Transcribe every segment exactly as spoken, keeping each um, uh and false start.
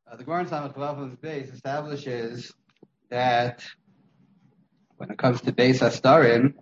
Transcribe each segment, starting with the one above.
Uh, the Gemara in Samach Vav base establishes that when it comes to Beis Hastarim,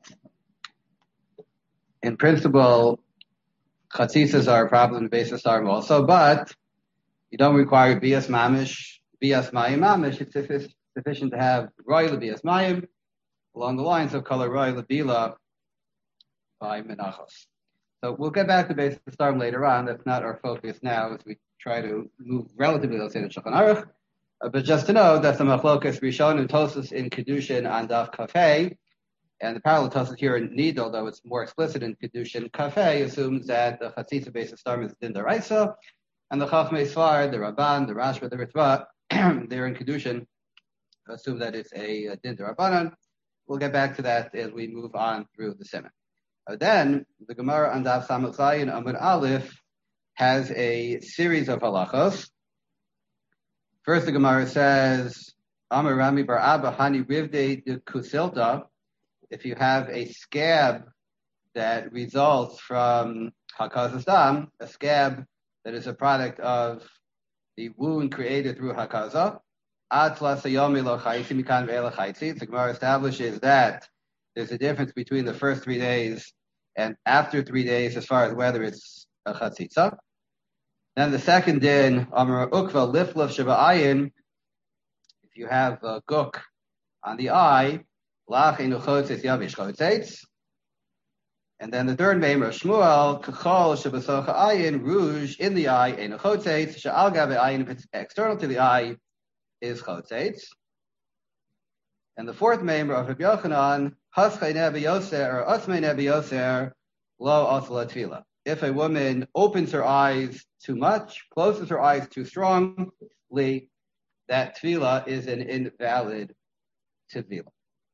in principle, chatzisas are a problem in Beis Hastarim also, but you don't require bias mamish, bias mayim mamish. It's suffic- sufficient to have royal bias mayim along the lines of color royal bila by menachos. So we'll get back to Beis Hastarim later on. That's not our focus now as we try to move relatively, let's say, to Shulchan Aruch. Uh, but just to know that the machlokas Rishon and Tosas in Kedushin on Daf Kafei, and the parallel Tosas here in Nidal, though it's more explicit in Kedushin Kafei, assumes that the Chatzitza Beis Hastarim is Din Daraisa, and the Chachmei Sfar, the Rabban, the Rashba, the Ritva, they're in Kedushin, assume that it's a, a Din Darabanan. We'll get back to that as we move on through the Simon. Uh, then, the Gemara on Daf Samach Zayin Amud Aleph has a series of halachos. First, the Gemara says, Amar Rami Bar Abba Hani Rivde de Kusilta. If you have a scab that results from Hakazas Dam, a scab that is a product of the wound created through Hakaza, the Gemara establishes that there's a difference between the first three days and after three days as far as whether it's a chatzitza. Then the second din, Amar Ukva Liflaf Shaba'ayin, if you have a guk on the eye, Lach Enu Chotzes Yavish Chotzes. And then the third name, Rav Shmuel, Kachol Shabasocha Ayin, rouge in the eye, Enu Chotzes, Sha'al Gabe Ayin, if it's external to the eye, is Chotzes. And the fourth name, Rav Yochanan, Haschei Nebi Yoser, or Asmei Nebi Yoser, Lo Asla Tefillah. If a woman opens her eyes too much, closes her eyes too strongly, that tefillah is an invalid tefillah.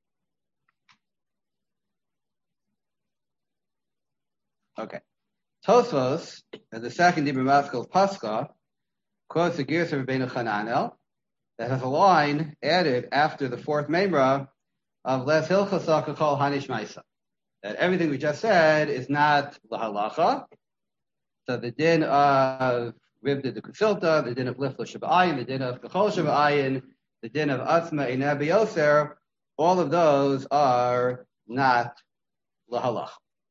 Okay. Tosfos, the second Ibn Maskal Pascha, quotes the Girsa of Rabbeinu Chananel that has a line added after the fourth memra of Les Hilchasa Kachol Hanish Maisa. That everything we just said is not lahalacha. So the din of Ribda de Kusilta, the din of Lifla Shaba'ayin, the din of Kachol Shaba'ayin, the din of Atzma Inabi Yoser, all of those are not lahalacha.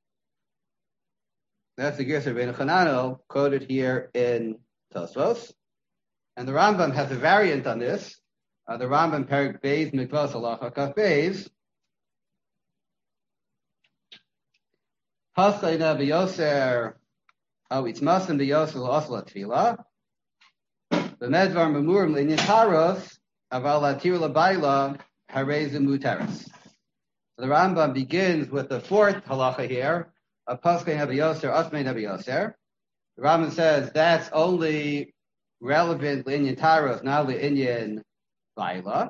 That's the Girsa Rabbeinu Chananel quoted here in Tosfos. And the Rambam has a variant on this. Uh, the Rambam Perik Beis Mikvas Halacha Kaf Beis. Paschaina b'yoser, oh, it's masim b'yoser l'osla tefila. B'medvar memurim l'inyan taros, aval latir l'bayla harezim mutaris. So the Rambam begins with the fourth halacha here, of Paschaina b'yoser, asmei b'yoser. The Rambam says that's only relevant l'inyan taros, not l'inyan bayla.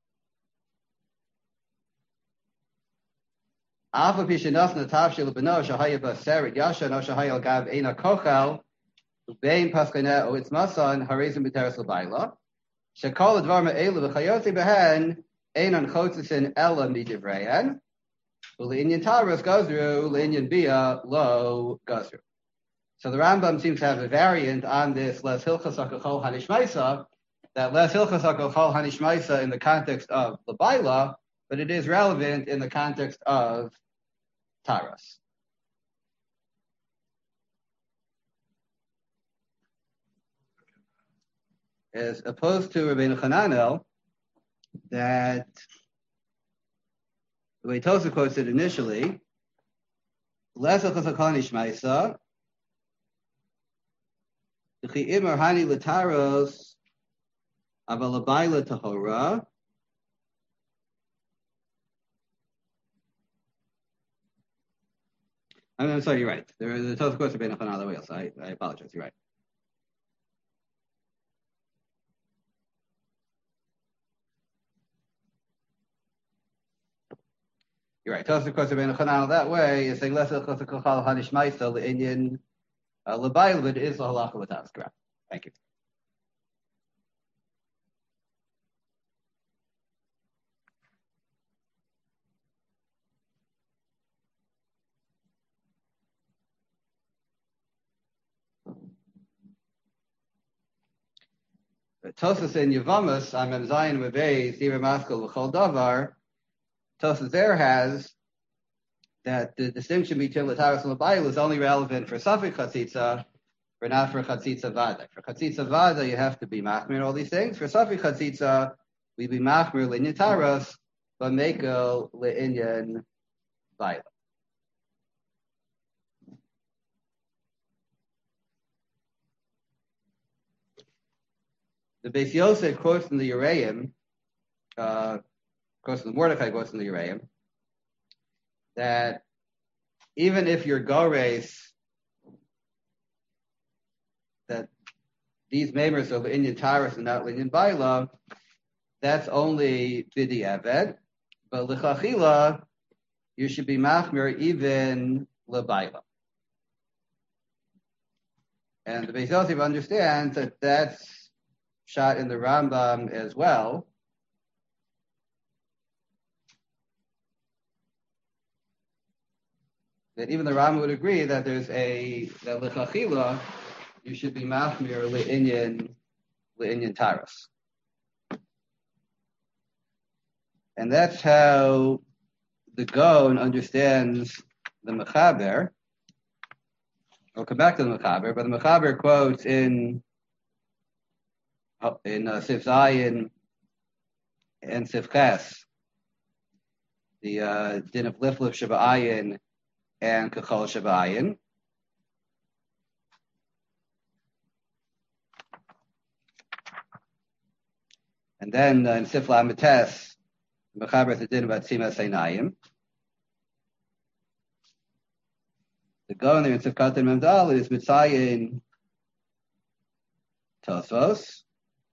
Alpha Pishanas Natavshil Beno Shahaya Baserit Yasha no Shahaya Gav Ena Kochel Ubein Paskana O It's Masan Harizim B'Teres L'Bayla Shekol Advarma Elu V'Chayosi Behen Einon Chotzisin Ela Midivreyan U'Le'inyan Taras Gazru Le'inyan Bia Lo Gazru. So the Rambam seems to have a variant on this Les Hilchas HaKachol Hanishmaisa, that Les Hilchas HaKachol Hanishmaisa in the context of the Bayla, but it is relevant in the context of Taras. As opposed to Rabbeinu Chananel, that the way Tosa quotes it initially, Les Hilchas HaKachol Hanishmaisa, D'chi imar hani l'taros aval l'bayla tahora, I'm sorry, you're right. There is a Tosfos quotes Rabbeinu Chananel other way else. I, I apologize. You're right. You're right. Tosfos quotes Rabbeinu Chananel that way is saying less Hilchos HaKachol Hanishmaisa l'inyan l'bayla, but it is l'halacha l'taras. Correct. Thank you. Tosas in Yavamas, I'm Mem Zayin Mebei, Sira Maskal L'chol Davar. Tosas there has that the distinction between Lataris and Labayil is only relevant for Safik Chatzitza, but not for Chatzitza Vada. For Chatzitza Vada, you have to be Machmir all these things. For Safik Chatzitza, we be Machmir L'inyan Taras, but Mekel L'inyan Vayla. The Beis Yosef quotes in the Uraim, uh, quotes in the Mordechai quotes in the Uraim, that even if your Gores, that these members of Inyan Taras and not Inyan Baila, that's only Bidi Eved, but L'chachila, you should be Machmir even L'Baila. And the Beis Yosef understands that that's shot in the Rambam as well. That even the Rambam would agree that there's a that l'chachila you should be machmir le'inyan le'inyan taras, and that's how the Gaon understands the Mechaber. I'll come back to the Mechaber, but the Mechaber quotes in in uh, Sif Zayin and Sif Ches, the uh, din of Liflif Shabbayin and Kachol Shabbayin. And then uh, in Sif Lamites, Mechaber the din about Tzima Seinayim. The Gaon there in Sif Katan Memdal is Mitzayin Tosfos.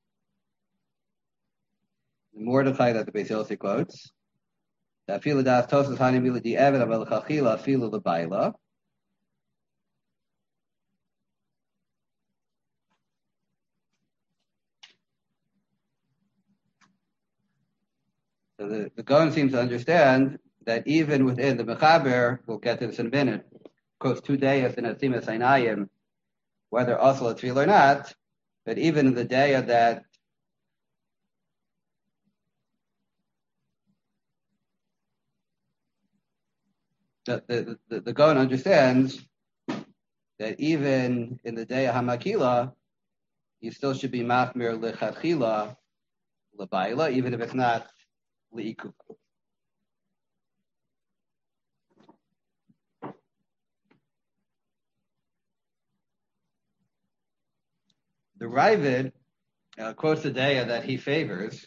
The Mordechai that the Beis Yosef quotes, that Fila das Tosas Hani Mila di Eved Aval Chachila Fila L'Baila. So the, the Gaon seems to understand that even within the Mechaber, we'll get to this in a minute, quotes two days in Atzima Sainayim, whether Asal Tefillah or not, but even in the day of that The, the, the, the Gaon understands that even in the day of Hamakila, you still should be machmir lechatchila lebaila, even if it's not leikufa. The Ravid uh, quotes the day that he favors,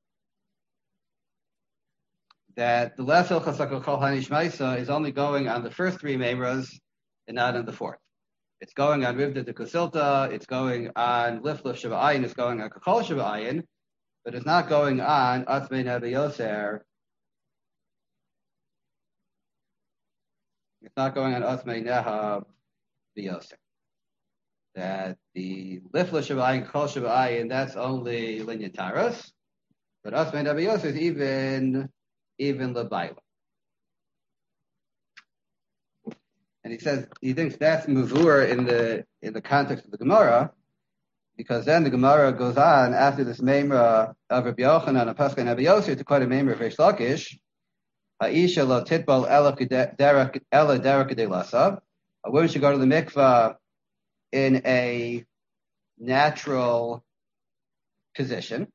that the last Hilchas HaKol Hanishmaisa is only going on the first three Memras and not on the fourth. It's going on Rivda de Kusilta, it's going on Liflif Shabbayin, it's going on Kachol Shabbayin, but it's not going on Atzmei Nebe Yoser. It's not going on Atzmei Neha Yoser. That the Liflif Shabbayin, Kachol Shabbayin, that's only Linyan Taras, but Atzmei Nebe Yoser is even even L'Baila. And he says he thinks that's Mavur in the in the context of the Gemara, because then the Gemara goes on after this Memra of Rabbi Yochanan and Pascha and Rabbi Yosef to quote a Memra of Reish Lakish, Ha'isha lo titbal ela derek kedei lasa. A woman should go to the mikvah in a natural position.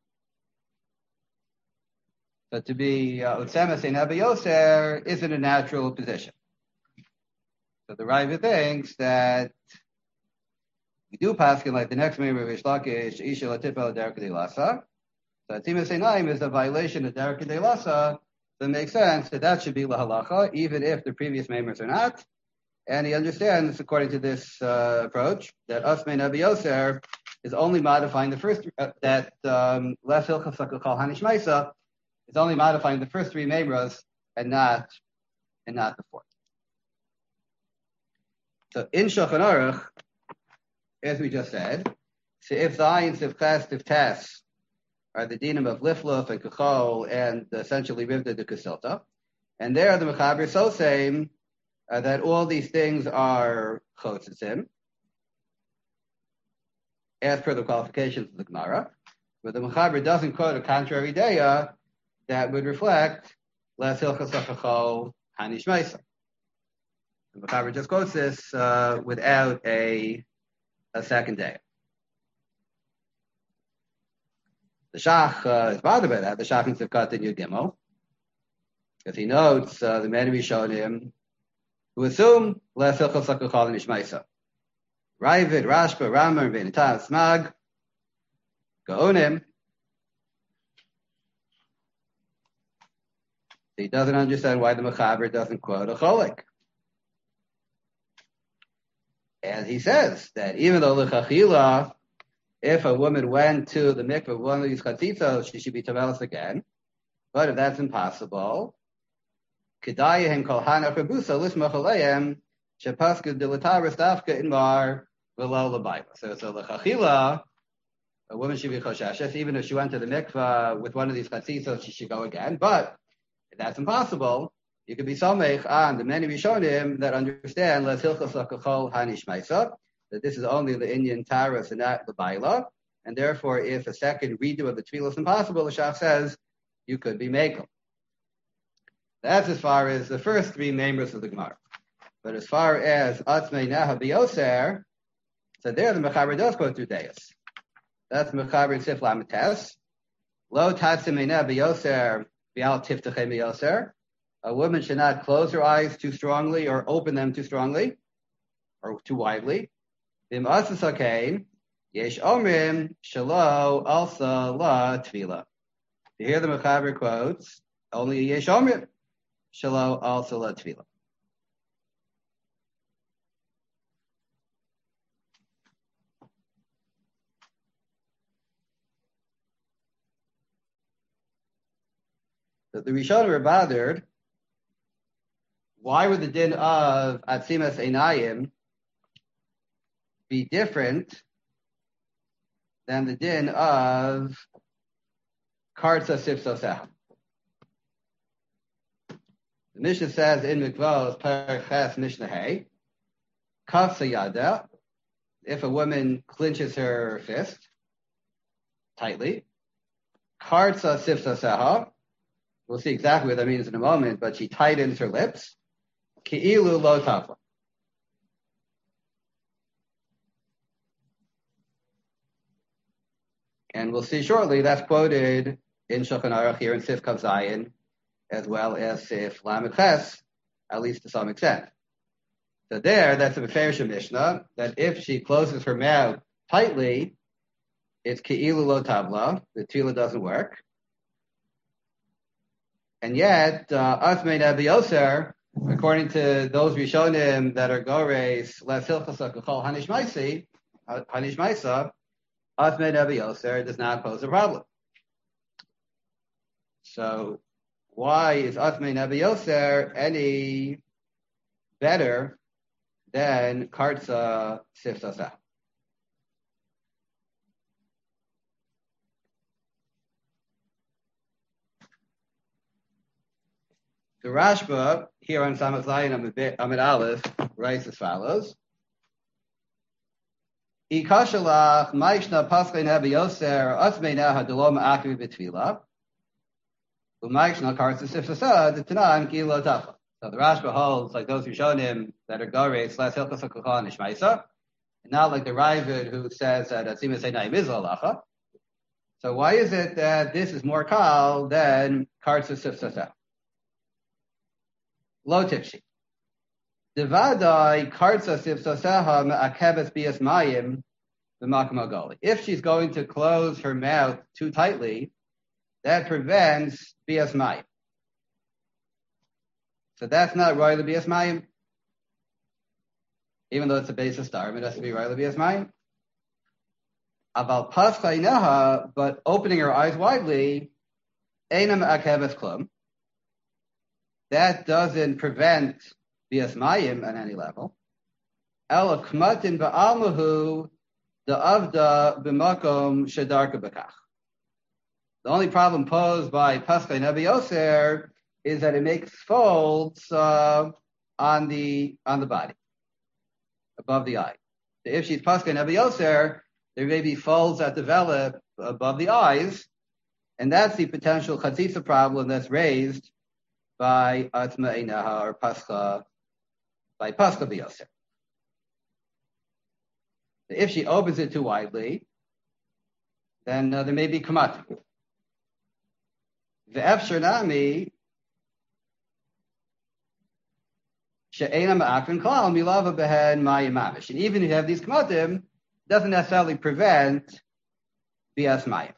So to be Utsema Sein Nebe Yoser isn't a natural position. So the Raiva thinks that we do paskin like the next member of Reish Lakish, Isha Latipel Derek Kedei Lasa. So Tzima Seinaim is a violation of Derek Kedei Lasa. So it makes sense that that should be lahalacha, even if the previous members are not. And he understands, according to this uh, approach, that Asmei Nebe Yoser is only modifying the first uh, that um, less Hilchas HaKol Hanishmaisa is only modifying the first three Memras and not and not the fourth. So in Shulchan Aruch, as we just said, Seif Zayin, Seif Ches, Seif Tes are the dinim of Lifluf and Kachol and essentially Rivda de Kusilta. And there the Mechaber is so same uh, that all these things are Chotzitzim, as per the qualifications of the Gemara. but the Mechaber doesn't quote a contrary daya that would reflect Les Hilchos HaChachol Hanish Maisa. The Mechaber just quotes this uh, without a a second daya. The Shach uh, is bothered by that. The Shach in Sivkat in Yud Gimel, because he notes uh, the men Rishonim who assume Les Hilchos HaChachol Hanish Maisa. Ravid, Rashba, Rambam, Veinatan, Smag, Gaonim. He doesn't understand why the Mechaber doesn't quote a cholik. And he says that even though l'chachila, if a woman went to the mikveh of one of these chatzitzos, she should be tavelis again. But if that's impossible, kedayahim kol hanach rebusa lismach aleim shepasku dilataris dafka inmar v'lo l'bayla. So, so l'chachila, a woman should be chosheshes, even if she went to the mikveh with one of these chatzitzos, she should go again. But if that's impossible, you could be someich on the many Rishonim that understand Les Hilchos HaKachol Hanish Maisa, that this is only the Indian Taras and not the Baila, and therefore if a second redo of the Tefillah is impossible, the Shach says you could be Mekel. That's as far as the first three members of the Gemara. But as far as Atzmei Neha B'Yoser, so there the Mechaber does go through Deus. That's Mechaber in Sif Lamites. Lo Tatzmei Neha B'Yoser B'Al Tiftachei B'Yoser. A woman should not close her eyes too strongly or open them too strongly or too widely. Vim asasakain, yesh omrim, shalo, alsa, la, tvila. You hear the Mechaber quotes, only yesh omrim, shalo, alsa, la, tvila. So the Rishonim were bothered. Why would the din of Atzimas Einayim be different than the din of Kartza Sifsoseha? The Mishnah says in Mikvos, Perches Mishnah Hay, Kafsa Yada, if a woman clinches her fist tightly, Kartza Sifsoseha, we'll see exactly what that means in a moment, but she tightens her lips, Ki'ilu lo tafla. And we'll see shortly, that's quoted in Shulchan Aruch here in Sif Kav Zayin, as well as Sif Lamed Ches, at least to some extent. So there, that's a Meferish Mishnah, that if she closes her mouth tightly, it's Ki'ilu lo tavla, the tefillah doesn't work. And yet, Atzmei Neha B'Yoser, according to those Rishonim that are Gores, Les Hilchos HaKachol Hanish Maisa, Hanish Maisa, Atzmei Neha B'Yoser does not pose a problem. So, why is Atzmei Neha B'Yoser any better than Kartza Sifsoseha? The Rashba, here on Samach Zayin Amid Aleph, writes as follows. Ikashalach Maishna Paschei Neha B'Yoser Atzmei Neha D'lo Ma'akri B'Tfila U'Maishna Kartza Sifsoseha D'Tanan Ki Lo Tafla. So the Rashba holds like those Rishonim that are Gores, Les Hilchos HaKachol Hanish Maisa, and not like the Ravid who says that Atzimas Einayim is halacha. So why is it that this is more kal than Kartza Sifsoseha? Lo tipshi. Devadai kartza sifsoseha me'akebes bias mayim b'makom hagali. If she's going to close her mouth too tightly, that prevents bias mayim. So that's not royal bias mayim. Even though it's a base of star, it has to be royal bias mayim. Aval paschai neha, but opening her eyes widely, einam akebes klum. That doesn't prevent bias mayim on any level. Ela kmatin ba'almahu da'avda b'makom shedarka b'kach. The only problem posed by Paschei Neha B'Yoser is that it makes folds uh, on the on the body, above the eye. So if she's Paschei Neha B'Yoser, there may be folds that develop above the eyes, and that's the potential chatzitza problem that's raised by Atma Einaha or Pascha, by Pascha B'Yoser. If she opens it too widely, then uh, there may be Kamati. Ve'efshar nami she'ena ma'akrin klal milava behen ma'im mamish. And even if you have these Kamatim, it doesn't necessarily prevent bias mayim.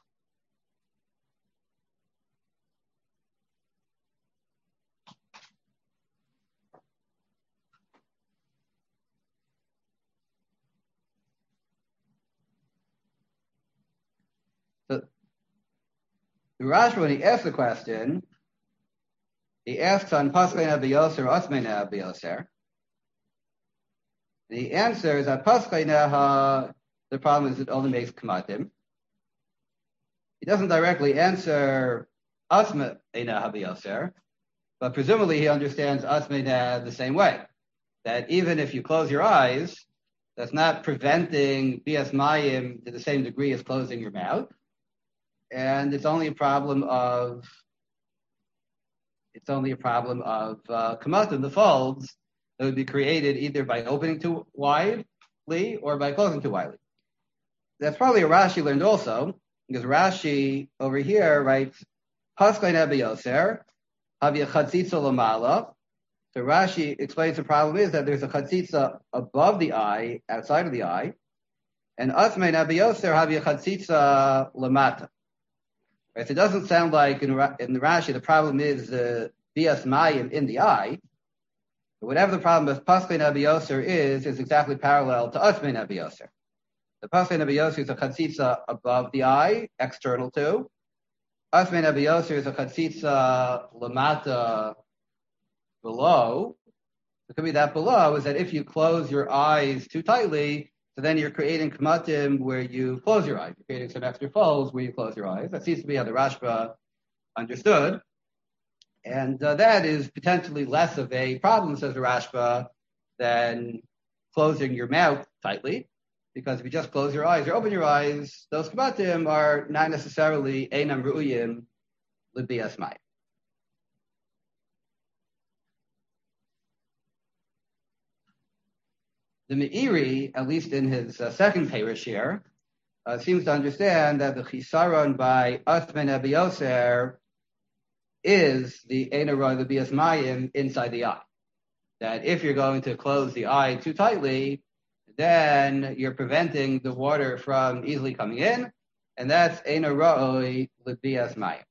So the Rashi, when he asks the question, he asks on Paschei Ne'Abiyoser or Asmei Ne'Abiyoser. The answer is that Paschei Ne'Ha, the problem is it only makes Kamatim. He doesn't directly answer Asmei Ne'Abiyoser, but presumably he understands Asmei Ne'Ha the same way. That even if you close your eyes, that's not preventing Bias Mayim to the same degree as closing your mouth. And it's only a problem of it's only a problem of uh, kamatim, the folds that would be created either by opening too widely or by closing too widely. That's probably a Rashi learned also, because Rashi over here writes Paschei Ne'Abiyoser havia chatzitza lamala. So Rashi explains the problem is that there's a chatzitza above the eye, outside of the eye, and Asmei Ne'Abiyoser havia chatzitza lamata. Right, so it doesn't sound like in, in the Rashi the problem is the uh, bias mayim in the eye. But whatever the problem with Paschei Ne'Abiyoser is, is exactly parallel to Asmei Ne'Abiyoser. The Paschei Ne'Abiyoser is a chatzitza above the eye, external to. Asmei Ne'Abiyoser is a chatzitza lamata, below. It could be that below is that if you close your eyes too tightly, so then you're creating kamatim where you close your eyes. You're creating some extra folds where you close your eyes. That seems to be how the Rashba understood. And uh, that is potentially less of a problem, says the Rashba, than closing your mouth tightly. Because if you just close your eyes or open your eyes, those kamatim are not necessarily einam ru'uyim l'bias mayim. The Meiri, at least in his uh, second parish here, uh, seems to understand that the chisaron by Asmei Ne'Abiyoser is the Eina Roy L'Bias Mayim inside the eye. That if you're going to close the eye too tightly, then you're preventing the water from easily coming in, and that's Eina Roy L'Bias Mayim.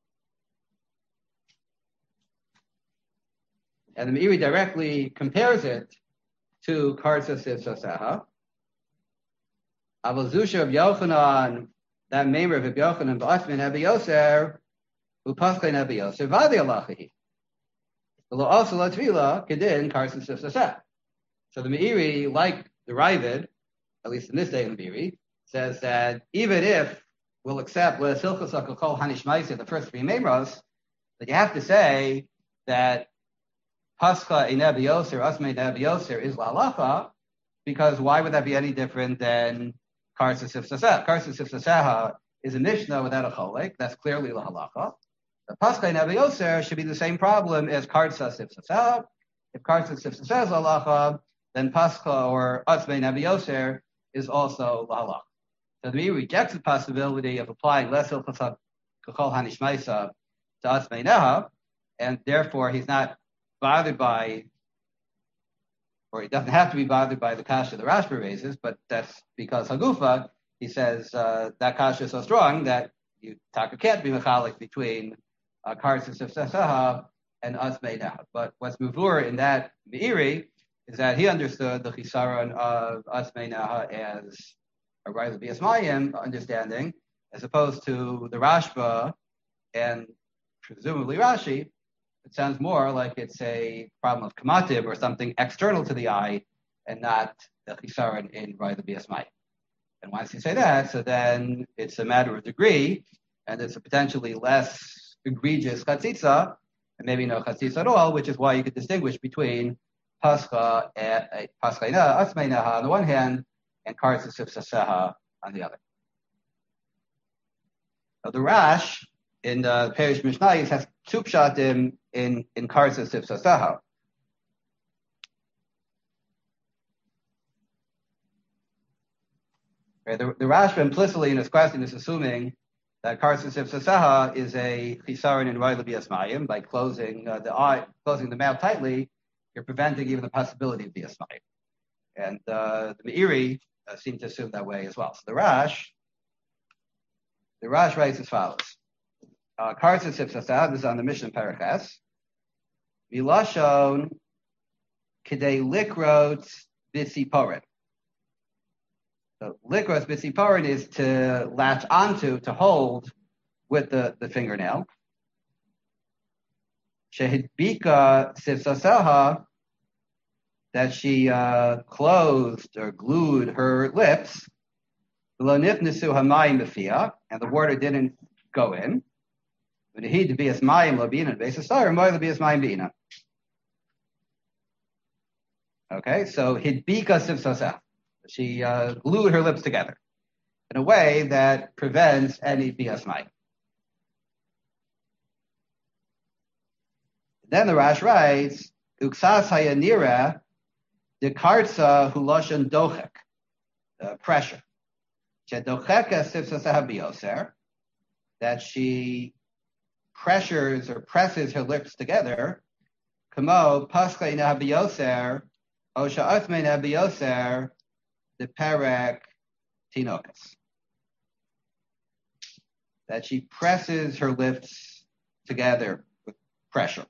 And the Meiri directly compares it to Karsa Sifsaseha. Avazusha of Yochanan, that member of Yochanan, Ba'asmin Ne'Abiyoser, who Paschei Ne'Abiyoser, Vadi Alachi. Below also La Tvila, Kedin, Karsa Sifsaseha. So the Meiri, like the Ravid, at least in this day in the Meiri, says that even if we'll accept Le'Silchas HaKol Hanishmaisa, the first three memros, that you have to say that Pascha Ne'Abiyoser, Asmei Ne'Abiyoser is la'alacha, because why would that be any different than Karsa Sifsaseha? Karsa Sifsaseha is a Mishnah without a cholek. That's clearly la'alacha. The Pascha Ne'Abiyoser should be the same problem as Karsa Sifsaseha. If Karsa Sifsaseha is la'alacha, then Pascha or Asmei Ne'Abiyoser is also la'alacha. So the Meiri rejects the possibility of applying less Hilchas Kachol Hanishmaisa to Asmei Ne'Ha, and therefore he's not bothered by, or he doesn't have to be bothered by the kasha the Rashba raises, but that's because Hagufa, he says uh, that kasha is so strong that you taka can't be mechalik between uh, Karsa Sifsaseha and Asmei Ne'Ha. But what's muvur in that Meiri is that he understood the chisaron of Asmei Ne'Ha as a right of Bias Mayim understanding, as opposed to the Rashba and presumably Rashi. It sounds more like it's a problem of kamativ or something external to the eye and not the chisaron in right of Bias Mayim. And once you say that, so then it's a matter of degree, and it's a potentially less egregious chatzitza, and maybe no chatzitza at all, which is why you could distinguish between Pascha and Pascha Asmei Ne'Ha on the one hand, and Karsa Sifsaseha on the other. Now, the Rash in the Perish Mishnayos has two pshatim in in Karsa Sifsasaha. Right, the, the Rash implicitly in his question is assuming that Karsa Sifsasaha is a chisaron in Roy Lebi Asmayim. By closing uh, the eye, closing the mouth tightly, you're preventing even the possibility of Bias Mayim. And uh, the Meiri uh, seem to assume that way as well. So the Rash, the Rash writes as follows: Karsa Sifsasaha, this is on the Mishnah Paraches. Milashon Kidei Likrot Bitziporin. So likros b'tziporin is to latch onto, to hold with the, the fingernail. Shehidbika sifsasaha, that she uh, closed or glued her lips. Lo nifnesu hamayim b'fiyah, and the water didn't go in. V'nehid b'yas mayim lo b'ina b'eis asar, moy lo b'yas mayim b'ina. Okay, so hidbika sifsasaha. She uh, glued her lips together in a way that prevents any bias mayim. Then the Rash writes, "Uksas hayanira dekartza huloshan dochek," uh, pressure. Shedocheka sifsasaha bioser, that she pressures or presses her lips together. Kamo paska ina bioser, o sha'atme na bioser. The perek tinokas, that she presses her lips together with pressure.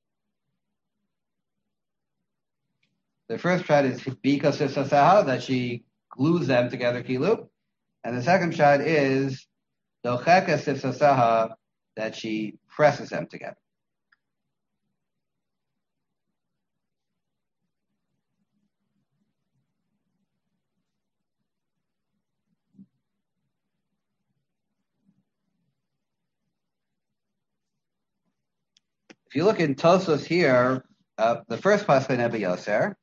The first shot is bika sifsasaha, that she glues them together kilu, and the second shot is docheka sifsasaha, that she presses them together. If you look in Tosos here, uh, the first pasuk in Ebbe Yoser,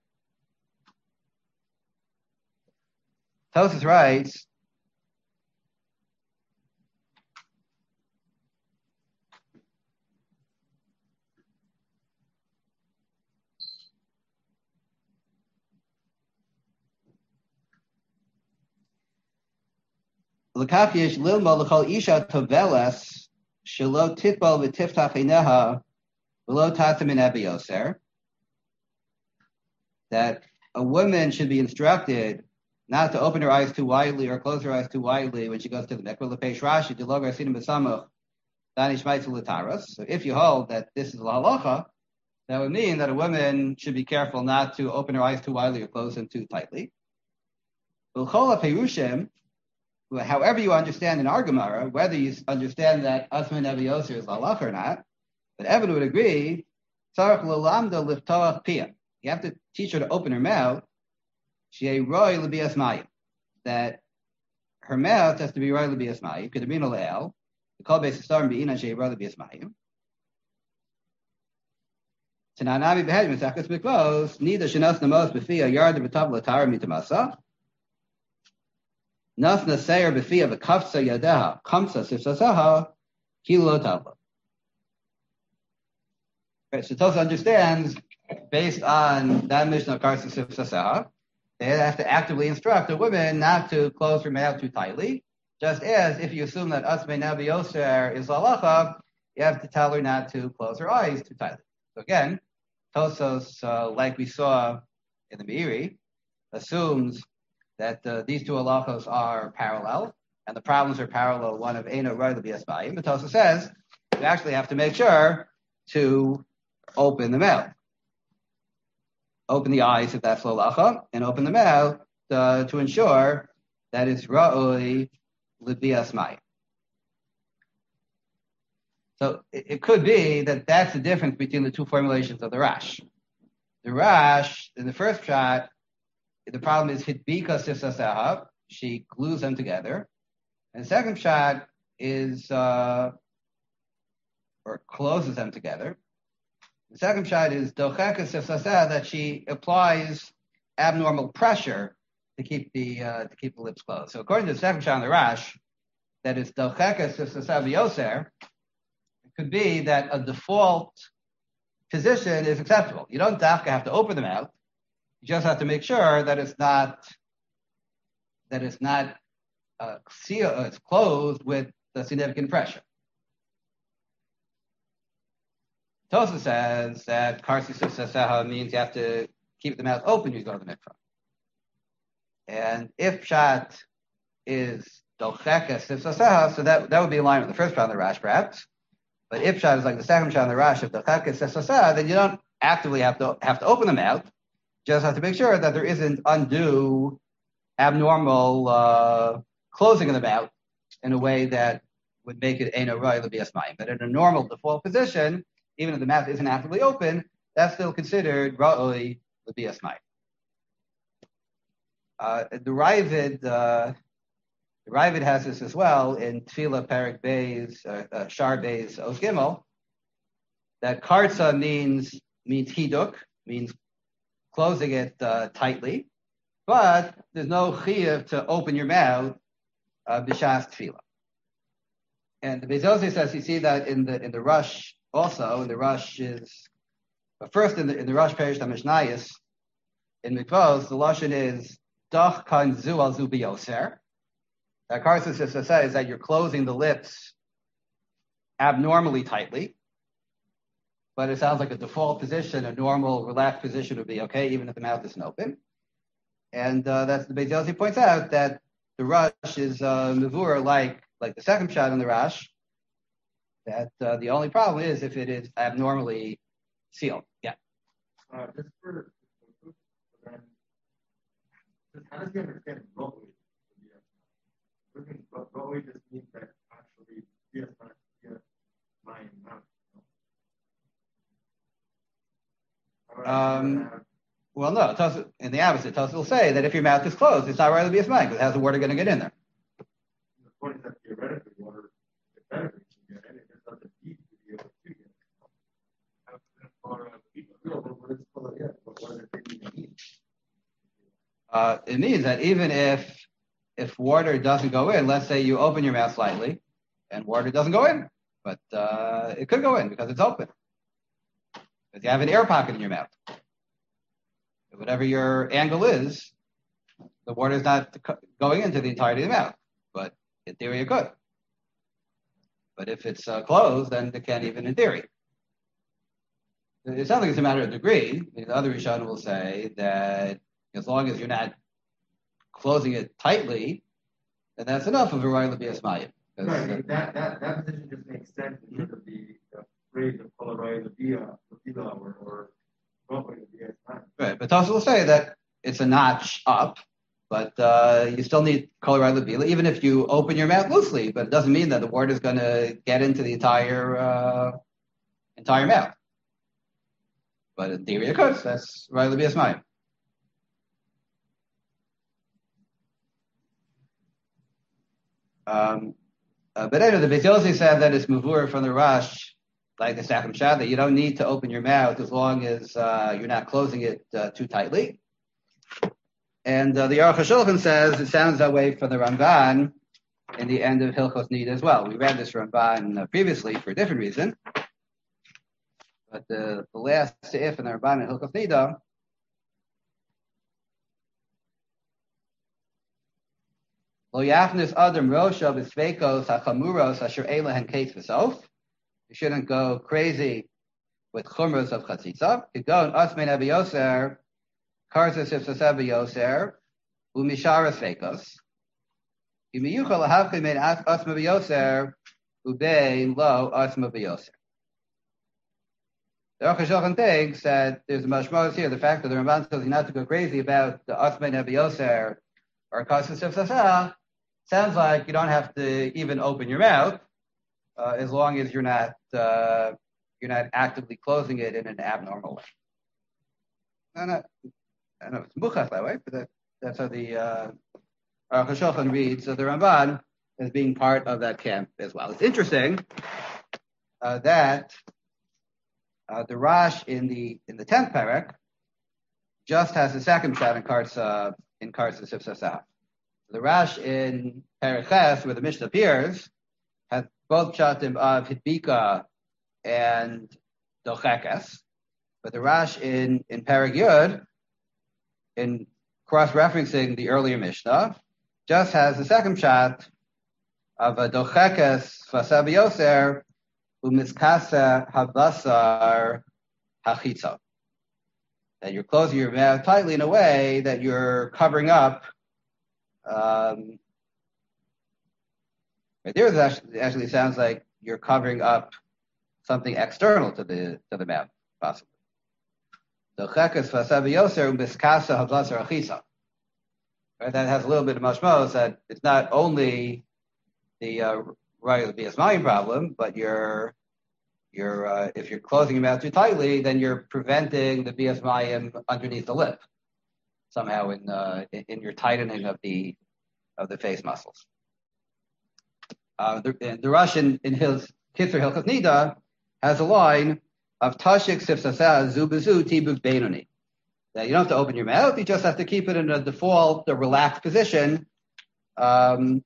Tosos writes, L'kach yesh lilmo l'chol isha toveles shelo titbol v'tiftach eineha below Tatam in Ebbe Yoser, that a woman should be instructed not to open her eyes too widely or close her eyes too widely when she goes to the mikveh. L'peish Rashi, Dilogar Sinim B'Samuch, Dani Shmaitzu L'Taras. So if you hold that this is l'halacha, that would mean that a woman should be careful not to open her eyes too widely or close them too tightly. V'chol ha'perushim, however you understand in our Gemara, whether you understand that Asman Ebbe Yoser is l'halacha or not, but Evan would agree, tzarech l'lamda liftoach piyah. You have to teach her to open her mouth. She'ei roy l'bias mayim. That her mouth has to be roy l'bias mayim. Kedamina le'el. The kol beis yisar be'ina she'ei roy l'bias mayim. Tananami b'hed misachas mikvos. Neither shenas namos b'fiyah yard v'tav l'tara mitamasa. Nasna seir b'fiyah v'kafsa yadeha. Kamsa sifsasaha. Kilo tavla. Right, so Tosa understands, based on that Mishnah of Karsa Sifsasaha, they have to actively instruct a woman not to close her mouth too tightly. Just as if you assume that Asmei Nabi Yoser is halacha, you have to tell her not to close her eyes too tightly. So again, Tosos, uh, like we saw in the Meiri, assumes that uh, these two halachos are parallel, and the problems are parallel. One of Eino Roy L'Bias Mayim. But Tosos says you actually have to make sure to open the mouth. Open the eyes if that's l'halacha, and open the mouth uh, to ensure that it's ra'oi l'bias mayim. So it, it could be that that's the difference between the two formulations of the Rash. The Rash, in the first shot, the problem is hitbika sifsasaha, she glues them together. And the second shot is, uh, or closes them together. The second shot is docheka sifsasaha, that she applies abnormal pressure to keep the uh, to keep the lips closed. So according to the second shot on the Rash, that is Dochekas Sisasav Yoser, it could be that a default position is acceptable. You don't have to open the mouth. You just have to make sure that it's not that it's not uh, it's closed with the significant pressure. Tosa says that Karsi Sisasaha means you have to keep the mouth open when you go to the mikvah. And if Pshat is Dochekas Sisasaha, so that, that would be in line with the first Pshat on the Rash, perhaps. But if Pshat is like the second Pshat on the Rash of Dochekas Sisasaha, then you don't actively have to have to open the mouth. You just have to make sure that there isn't undue, abnormal uh, closing of the mouth in a way that would make it Eino Roi L'Bias Mayim. But in a normal default position, even if the mouth isn't actively open, that's still considered Roi L'Bias Mayim. Uh, the Ravid, uh, the Ravid has this as well in Tefillah Perek Beis, uh, uh, Shar Beis Os Gimel, that Karza means means Hiduk, means closing it uh, tightly, but there's no Chiyuv to open your mouth uh, b'shas Tefillah. And the Beis Yosef says you see that in the in the Rush also, and the Rush is, but first in the in the Rush Perish HaMishnayos, in Mikvos, the Lashon is Doch kan zu al zu biyoser. That Karsa says that you're closing the lips abnormally tightly, but it sounds like a default position, a normal, relaxed position would be okay, even if the mouth isn't open. And uh, that's the Beis Yosef points out that the Rush is uh, mevur like like the second shot in the Rush. That uh, the only problem is if it is abnormally sealed. Yeah. Uh, just for then, just how does he understand Roi? Roi just means that actually yes, not yes, my mouth. Um. Well, no. Tos, in the opposite, Tos will say that if your mouth is closed, it's not right to be a smile because how's the water going to get in there? The point is that theoretically, water is better to get in. There's nothing deep to be able to get in. Uh, it means that even if if water doesn't go in, let's say you open your mouth slightly and water doesn't go in, but uh, it could go in because it's open. Because you have an air pocket in your mouth. Whatever your angle is, the water is not going into the entirety of the mouth, but in theory it could. But if it's uh, closed, then it can't even in theory. It sounds like it's a matter of degree. The other Rishonim will say that as long as you're not closing it tightly, then that's enough of a Roi L'Bias Mayim. Right, uh, that, that, that position just makes sense in terms of the, the phrase of Kol Roi L'Bias or, or Roi L'Bias Mayim. Right, but Tosa will say that it's a notch up, but uh, you still need Kol Roi L'Bias, even if you open your mouth loosely, but it doesn't mean that the water is going to get into the entire uh, entire mouth. But in theory, it could. That's Roi L'Bias Mayim. Um, uh, but anyway, the Beis Yosef said that it's mavur from the Rush, like the Sachem Shad, that you don't need to open your mouth as long as uh, you're not closing it uh, too tightly. And uh, the Aruch HaShulchan says it sounds that way for the Ramban in the end of Hilchos Nida as well. We read this Ramban uh, previously for a different reason. But the, the last seif in the Ramban in Hilchos Nida, Lo yafnis adam rosha b'sveikos hachamuros asher elahen kate v'sof. You shouldn't go crazy with chumros of chatzitza. You go and asmein abiyoser, karzas if sasav abiyoser, umishara sveikos. Imiyuchal lahavkim ein asma abiyoser, ubein lo asma abiyoser. The Aruch HaShulchan thinks that there's a mashmos here. The fact that the Ramban tells you not to go crazy about the asmein abiyoser or karzas if sasav sounds like you don't have to even open your mouth uh, as long as you're not uh, you're not actively closing it in an abnormal way. I don't know, I don't know if it's muchach that way, but that, that's how the uh, Aruch HaShulchan reads so the Ramban as being part of that camp as well. It's interesting uh, that uh, the Rash in the in the tenth parak just has the second shot in Kartza in Karsa Sifsasah. The Rash in Periches, where the Mishnah appears, has both Pshatim of Hidbika and Dochekes. But the Rash in, in Perek Yud, in cross-referencing the earlier Mishnah, just has the second Pshat of a Dochekes Fasav Yoser Umiskasa Habasar Hachitza. That you're closing your mouth tightly in a way that you're covering up. Um, right there, it actually, actually sounds like you're covering up something external to the to the mouth, possibly. Dochekes Fasav Yoser Umiskasa Habasar Hachitza. Right, that has a little bit of mashmos that it's not only the uh, right of the Biasmayim problem, but you're you're uh, if you're closing your mouth too tightly, then you're preventing the Biasmayim underneath the lip somehow in, uh, in in your tightening of the of the face muscles. Uh, the, the Russian in his Kitzer Hilchos Nida has a line of Tashik Sifsasah Zubazu Tibuk Beinoni. That you don't have to open your mouth, you just have to keep it in a default, a relaxed position. Um,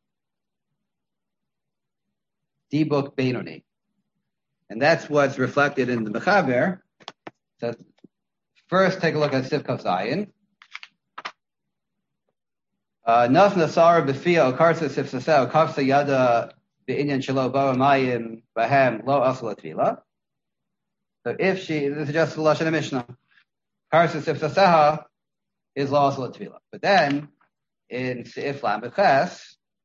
Dibuk Beinoni. And that's what's reflected in the Mechaber. So first, take a look at Sif Kaf Zayin. Nas Nasara B'fia Okarsa Sif Saseh Okafsa Yada B'inyan Shelo Ba Mayim Bahem Lo Asla Tvila. So if she, this is just the Lashon Mishnah. Karsa Sif Saseh is Lo Asla Tvila. But then, in Seif Lam B'ches,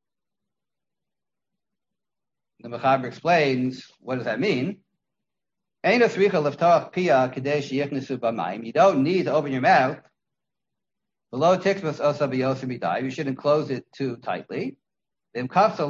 the Mechaber explains, what does that mean? You don't need to open your mouth. Below tikvas osa b'yosim b'dai, you shouldn't close it too tightly. Ella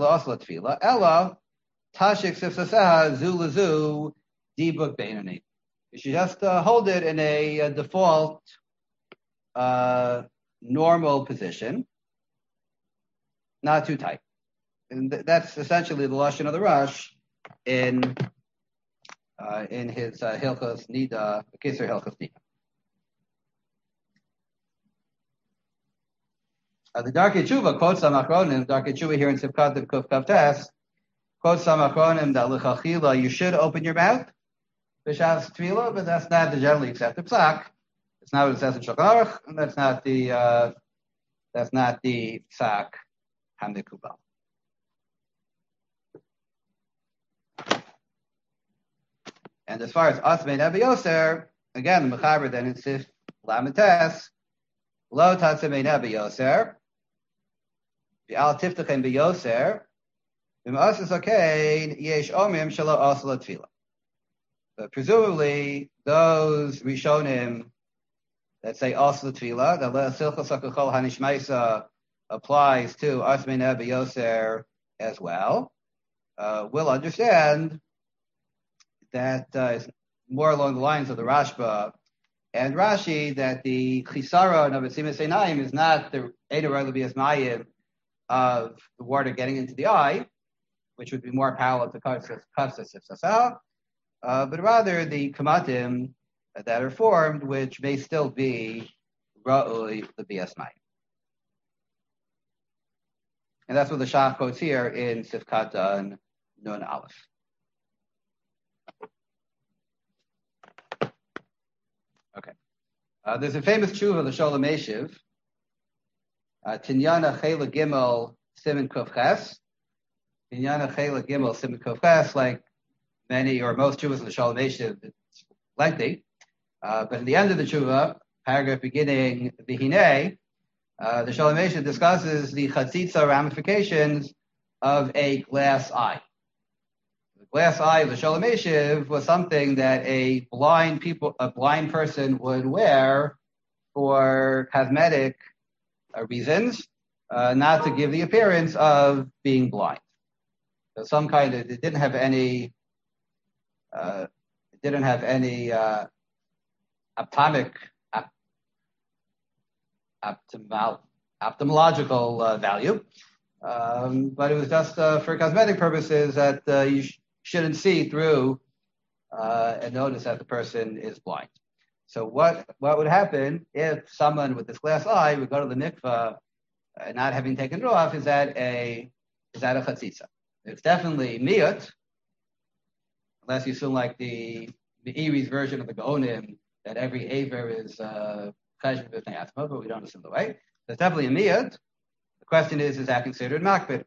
tashik sifsaseha zu lezu dibuk beinoni. You should just uh, hold it in a, a default, uh, normal position, not too tight. And th- that's essentially the lashon of the Rosh in uh, in his uh, Hilchos Nida, Kisser Hilchos Nida. Uh, the Darkei Tshuva quotes some Achronim. Darkei Tshuva here in Sivkat of Kuf Kavtes quotes some Achronim that l'chachila you should open your mouth b'shas tefillah, but that's not the generally accepted psak. It's not what it says in Shulchan Aruch, and that's not the uh, that's not the psak hamikubal. And as far as Asmei Nebi Yoser, again, the Mechaber then insists, Lamites, Lo Tatzimei Nebi Yoser, V'al Tiftachem Bi Yoser, V'im Asas Okein, Yesh Omim Shalo Asla Tfila. So presumably, those Rishonim that say Asla Tfila, that Le Silchos HaKachol Hanishmaisa applies to Asmei Nebi Yoser as well, uh, will understand that uh, is more along the lines of the Rashba and Rashi, that the Chisaron of Etzimus Einayim is not the Eidah Ra'il B'Yas Mayim of the water getting into the eye, which would be more parallel to Kafsa Sifsasah, uh, but rather the Kamatim that are formed, which may still be Ra'il B'Yas Mayim. And that's what the Shach quotes here in Sifkat Nun Aleph. Okay. Uh, there's a famous tshuva of the Sholem Eshiv, uh, Tinyana Chela Gimel Siman Kuf Ches. Tinyana Chela Gimel Siman Kuf Ches, like many or most tshuvas of the Sholem Eshiv, it's lengthy. Uh, but at the end of the tshuva, paragraph beginning V'hinei, uh, the Sholem Eshiv discusses the chatzitza ramifications of a glass eye. Glass eye of the Sholem Eshiv was something that a blind people, a blind person would wear for cosmetic uh, reasons, uh, not to give the appearance of being blind. So some kind of, it didn't have any, uh, it didn't have any uh, optomic, op, optimal, ophthalmological uh, value, um, but it was just uh, for cosmetic purposes that uh, you sh- shouldn't see through uh, and notice that the person is blind. So what, what would happen if someone with this glass eye would go to the mikvah uh, not having taken it off? Is that a, is that a chatzitza? It's definitely miyut, unless you assume like the, the Eri's version of the Gaonim, that every aver is, uh, cheshbon b'fnei atzmo, but we don't assume the way. So it's definitely a miyut. The question is, is that considered makbid?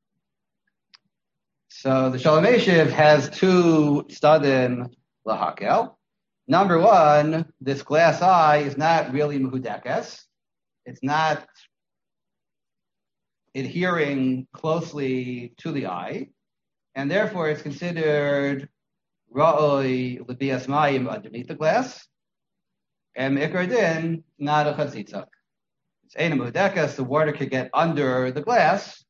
So the Shalom Eshiv has two stadim lahakel. Number one, this glass eye is not really mehudekes. It's not adhering closely to the eye, and therefore it's considered ra'oi lebias mayim underneath the glass, and ikar din, not a chatzitza. It's ein mehudekes, the water could get under the glass,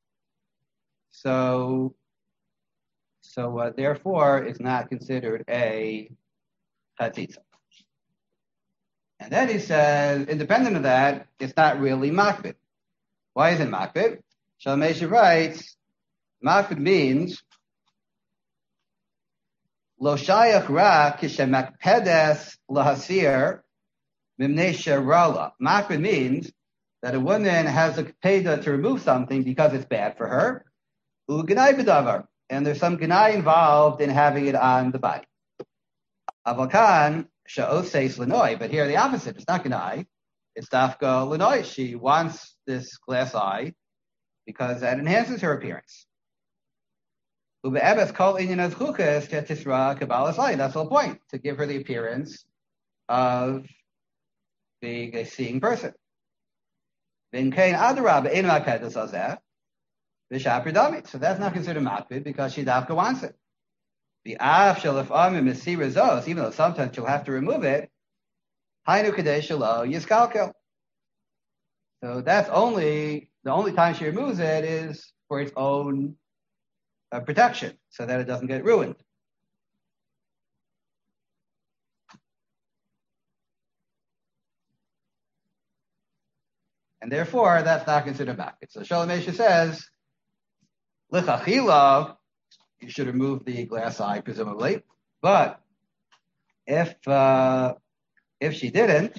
so so uh, therefore it's not considered a chatzitza. And then he says, independent of that, it's not really makbid. Why isn't makbid? Shalom Eshiv writes, makbid means lo shayach ra kishemakpedes lahasir mimnei sherala. Makbid means that a woman has a kpeda to remove something because it's bad for her. U'gnai b'davar. And there's some gnai involved in having it on the body. Avakan sha'oseis lenoi, but here the opposite. It's not gnai. It's dafka lenoi. She wants this glass eye because that enhances her appearance. Ube'ebes kol inyan azchukas tetisra kabbalas eye. That's the whole point, to give her the appearance of being a seeing person. V'inkein adarab ein makpedes azeh. So that's not considered makbid because she dafka wants it. The af shalafamim mesira zos, even though sometimes she'll have to remove it. Hainu kadesh shelo yiskalkel. So that's only the only time she removes it is for its own uh, protection, so that it doesn't get ruined. And therefore, that's not considered makbid. So Shalom Eshiv says, L'chachila, you should remove the glass eye, presumably. But if uh, if she didn't,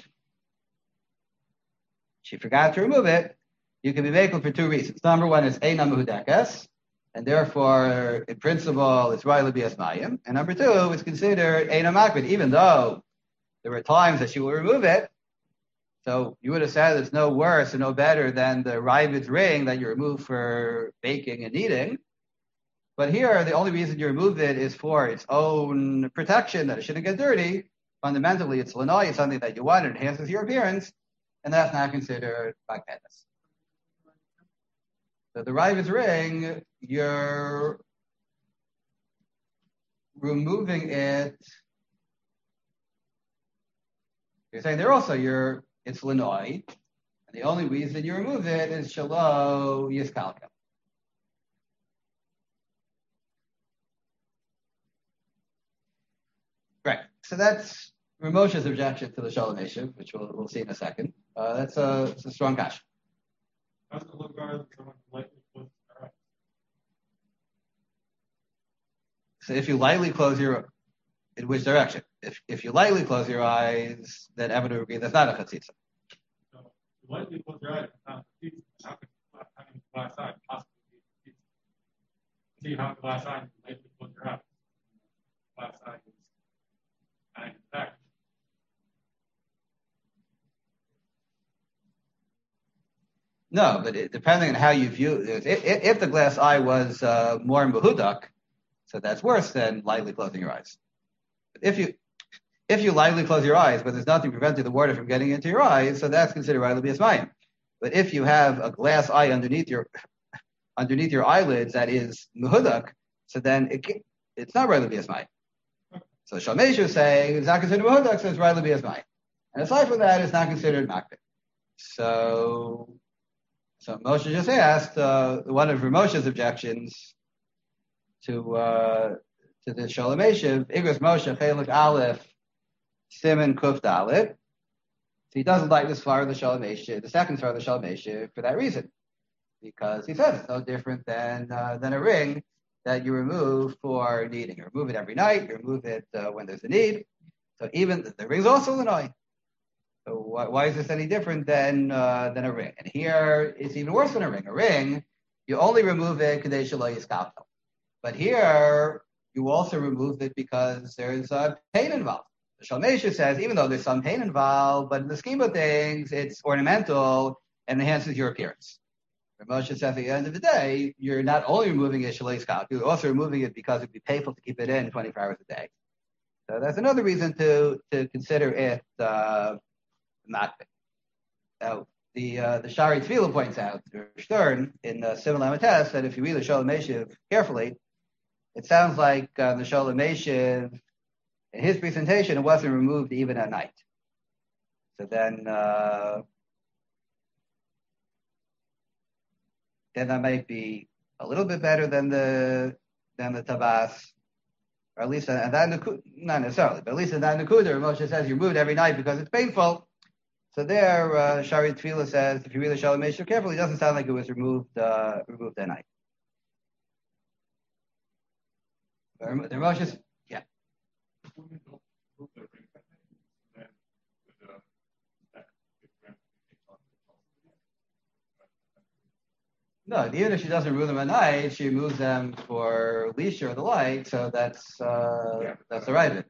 she forgot to remove it, you can be makel for two reasons. Number one is eina mehudekes, and therefore, in principle, it's right lebias mayim. And number two, it's considered eina makbid, even though there were times that she will remove it. So you would have said it's no worse or no better than the Ravid's ring that you remove for baking and eating. But here, the only reason you remove it is for its own protection, that it shouldn't get dirty. Fundamentally, it's lanoi, it's something that you want, it enhances your appearance, and that's not considered makpedes. So the Ravid's ring, you're removing it. You're saying there also, you're it's lanoi, and the only reason you remove it is shelo yiskalka. Right. So that's Ramosha's objection to the Shalom Eshiv, which we'll, we'll see in a second. Uh, that's a, it's a strong kasha. So if you lightly close your, in which direction? If if you lightly close your eyes, then evidence would be that's not a chatzitza. So lightly close your eyes, it's not a chatzitza. How can having a glass eye possibly be a chatzitza? See how glass eye, lightly close your eyes. Glass eye is kind of back. No, but it, depending on how you view it, if, if the glass eye was uh, more mehudak, so that's worse than lightly closing your eyes. But if you if you lightly close your eyes, but there's nothing preventing the water from getting into your eyes, so that's considered right lebias mayim. But if you have a glass eye underneath your underneath your eyelids that is mehudak, so then it it's not right lebias mayim. So Shalom Eshiv is saying it's not considered mehudak, so it's right lebias mayim. And aside from that, it's not considered makbid. So. So Moshe just asked uh, one of Moshe's objections to uh, to the Shalom Eshiv, Igros Moshe Chelik Aleph Siman Kuf Dalet. So he doesn't like this far of the Shalom Eshiv, the second part of the Shalom Eshiv, for that reason, because he says it's no different than uh, than a ring that you remove for needing. You remove it every night. You remove it uh, when there's a need. So even the ring is also Lanoi. So why, why is this any different than uh, than a ring? And here it's even worse than a ring. A ring, you only remove it Kadesh Lo Yiskapel. But here you also remove it because there's a pain involved. The Shalmesha says, even though there's some pain involved, but in the scheme of things, it's ornamental and enhances your appearance. Moshe says at the end of the day, you're not only removing it Shalei Scalp, you're also removing it because it'd be painful to keep it in twenty-four hours a day. So that's another reason to to consider it uh, makbid. Now, the uh, the Shari Tefillah points out, or Stern, in the Simon Test, that if you read the Sholem Meshiv carefully, it sounds like uh, the Sholem Meshiv, in his presentation, it wasn't removed even at night. So then, uh, then that might be a little bit better than the than the Tabas, or at least uh, that not necessarily, but at least in that Nakuda, Moshe says you move it every night because it's painful. So there, uh, Shari Tefillah says, if you read the Shalom Meshiv carefully, it doesn't sound like it was removed uh, removed that night. The Moshe, yeah. No, even if she doesn't remove them at night, she removes them for leisure or the light, so that's uh, yeah, that's the right bit.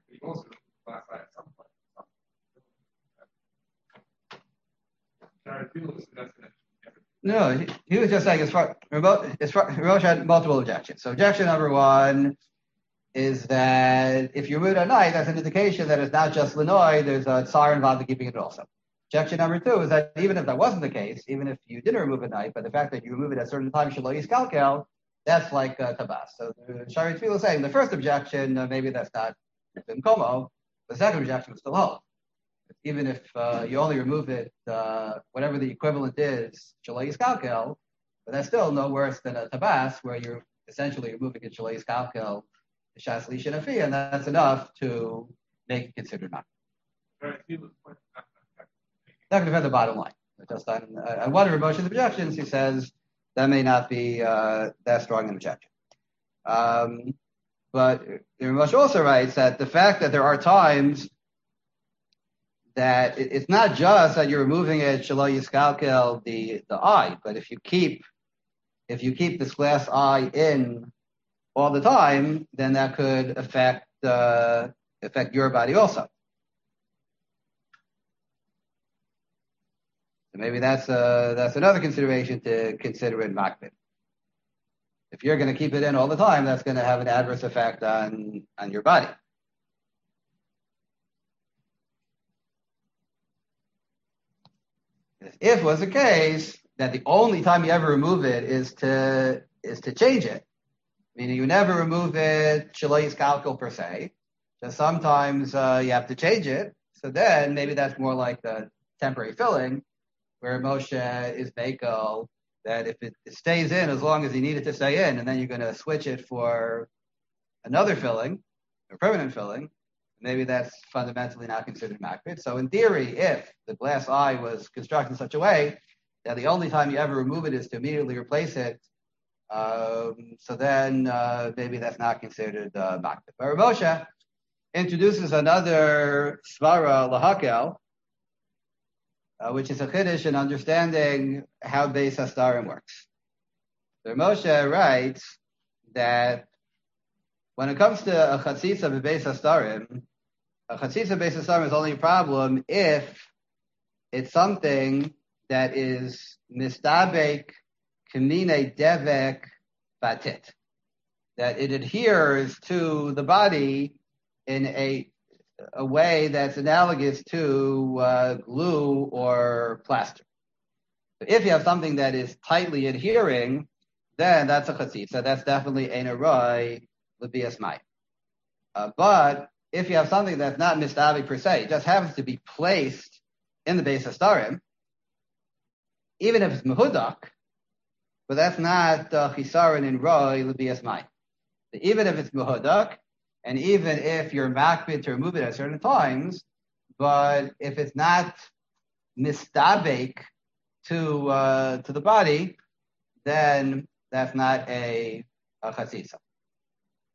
No, he, he was just saying as far remote as far Rosh had multiple objections. So objection number one is that if you remove it at night, that's an indication that it's not just Linoy, there's a tsar involved in keeping it also. Objection number two is that even if that wasn't the case, even if you didn't remove it at night, but the fact that you remove it at a certain time, Shelo Yiskalkel, that's like uh, Tabas. So the Shari Tefillah is saying the first objection, uh, maybe that's not in Como, the second objection would still hold. Even if uh, you only remove it, uh, whatever the equivalent is, Shelo Yiskalkel, but that's still no worse than a Tabas, where you're essentially removing it Shelo Yiskalkel, the Shas Li Shinafi, and that's enough to make it considered not. Not going to depend on the bottom line. Just on, uh, on one of Moshe's objections, he says that may not be uh, that strong an objection. Um, but Moshe also writes that the fact that there are times that it, it's not just that you're removing it Shelo Yiskalkel the the eye, but if you keep if you keep this glass eye in all the time, then that could affect uh, affect your body also. So maybe that's uh, that's another consideration to consider in makbid. If you're going to keep it in all the time, that's going to have an adverse effect on on your body. If it was the case that the only time you ever remove it is to is to change it, meaning you never remove it Shelo Yiskalkel per se, so sometimes uh, you have to change it. So then maybe that's more like the temporary filling, where Moshe is Mekel, that if it, it stays in as long as you need it to stay in, and then you're going to switch it for another filling, a permanent filling, maybe that's fundamentally not considered makbid. So in theory, if the glass eye was constructed in such a way that the only time you ever remove it is to immediately replace it, um, so then uh, maybe that's not considered uh, makbid. But Moshe introduces another svara lahakel, Uh, which is a chiddush in understanding how Beis Hastarim works. So Moshe writes that when it comes to a chatzitza b'Beis Hastarim, a chatzitza b'Beis Hastarim is only a problem if it's something that is mistabek kamine devek batit, that it adheres to the body in a a way that's analogous to uh, glue or plaster. So if you have something that is tightly adhering, then that's a chatzitza. So that's definitely ein aroy l'bias mayim. Uh, but if you have something that's not mistabi per se, it just happens to be placed in the Beis Hastarim, even if it's mehudak, but that's not uh, chisaron in roy l'bias mayim. So even if it's mehudak, and even if you're makbid to remove it at certain times, but if it's not mistabek to uh, to the body, then that's not a, a chatzitza.